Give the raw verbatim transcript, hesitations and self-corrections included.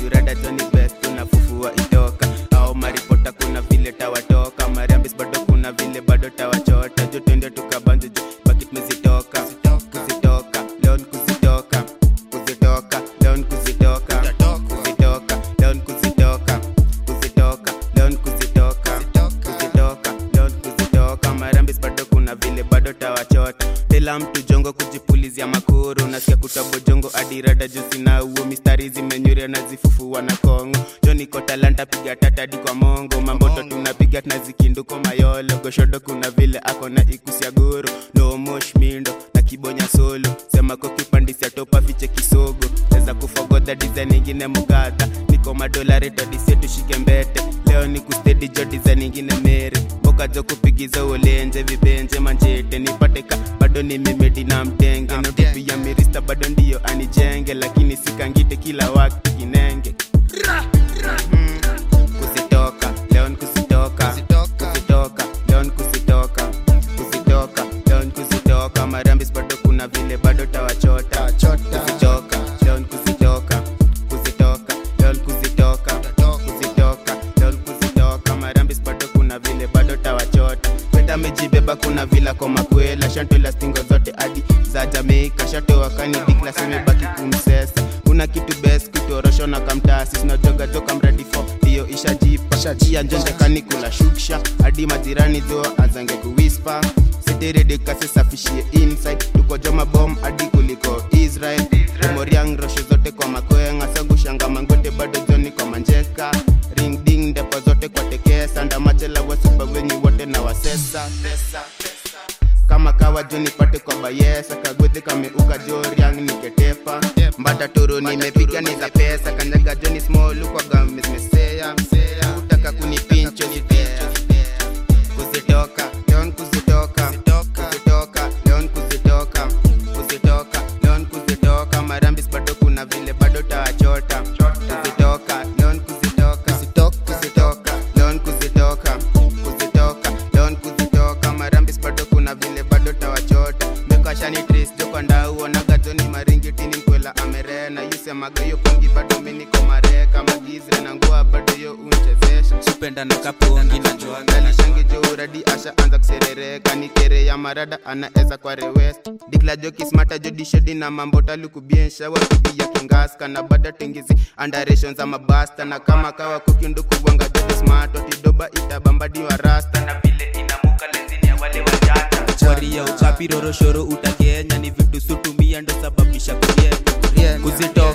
Jurada Johnny Best tunafufua itoka. Au maripota kuna vile tawatoka. Mariambis bado kuna vile bado tawachota. Jo twende tukabanjo jo bucket mezitoka. Kuzitoka, leon kuzitoka. Kuzitoka, leon kuzitoka. Kuzitoka, leon kuzitoka. Kuzitoka, leon kuzitoka. Kuzitoka, leon kuzitoka. Mariambis bado kuna vile bado tawachota. Tela mtu jongo kujipulizia makuru. Nasikia kutabo jongo adirada jusi na uo. Mistari zimenyure na zifufua na kongo. Joni ko talanta piga tatadi kwa mongo. Mamboto tunapiga tunazikinduko mayolo. Goshodo kuna vile ako na ikusia guru. No mosh mindo na kibonya solo. Sema ko kipandisia topa fiche kisogo. Neza kufogoda design ingine mugada. Niko madolari todise tushike mbete. Leo ni kustedi jo design ingine mere. Boka jo kupigiza ulenje vibenje manjete. Nipateka bado ni mimedi na mtenge. Notipi ya mirista bado ndiyo anijenge. Lakini sikangite kila wakati kinenge. Mm. Kuzitoka, leon kuzitoka. Kuzitoka, leon kuzitoka. Kuzitoka, leon kuzitoka. Mariambis bado kuna vile bado tawachota. Kuzitoka, leon kuzitoka. Kuzitoka, leon kuzitoka. Kuzitoka, leon kuzitoka. Mariambis bado kuna vile bado tawachota. Kwenda mejibeba kuna vila kwa makwela. Shantola stingo zote adi za Jamaica. Shato wakani dikla simebaki kumsesa. Kuna kitu best kutorosho na kamtasi. Sinajoga joka mradi fo hiyo isha jipa. Chia njonde kanikula shuksha. Adi majirani zo azange kuwispa. Sitiridi kasi safishie inside. Tuko joma bomb adi kuliko Israel. Umoriang rosho zote kwa makwenga. Sangu shanga mangote bado zoni kwa manjeka. Ring ding depo zote kwa tekesa. Ndamachela wasupa wenye wote na wasesa. Kama kawa joni pate kwa bayesa. Kagwede kame uka joriang niketepa. Mbata turu nimepiga niza pesa. Kanyaga joni small kwa gamis meseya. Utaka kunipincho nipea. Kuzitoka, leon kuzitoka. Kuzitoka, leon kuzitoka. Kuzitoka, leon kuzitoka. Mariambis bado kuna vile bado tawachota. Kuzitoka, leon kuzitoka. Kuzitoka, leon kuzitoka. Kuzitoka, leon kuzitoka. Mariambis bado kuna vile bado tawachota. Meko shani tris joko ndau. Onaga joni maringi tini mkwela amerena. Yuse maga yo pungi bado miniko mareka. Magizre na ngua bado yo unchezesha. Supenda na kapungi na joa ngali shangi jo uradi asha anza kuserereka. Nikere ya marada anaeza kwa rewest. Dikla joki smata jodi shedi na mambota lukubiensha. Wakudi ya kingaska na bada tingizi underation za mabasta. Na kama kawa kukindu kubwanga jodi smart. Watidoba itabambadi wa rasta. Na vile inamuka lezini ya wale wajata. Wari ya uchapi roro shoro utakenya. Ni vitu sutumia ndo sababisha kujenga. Kuzito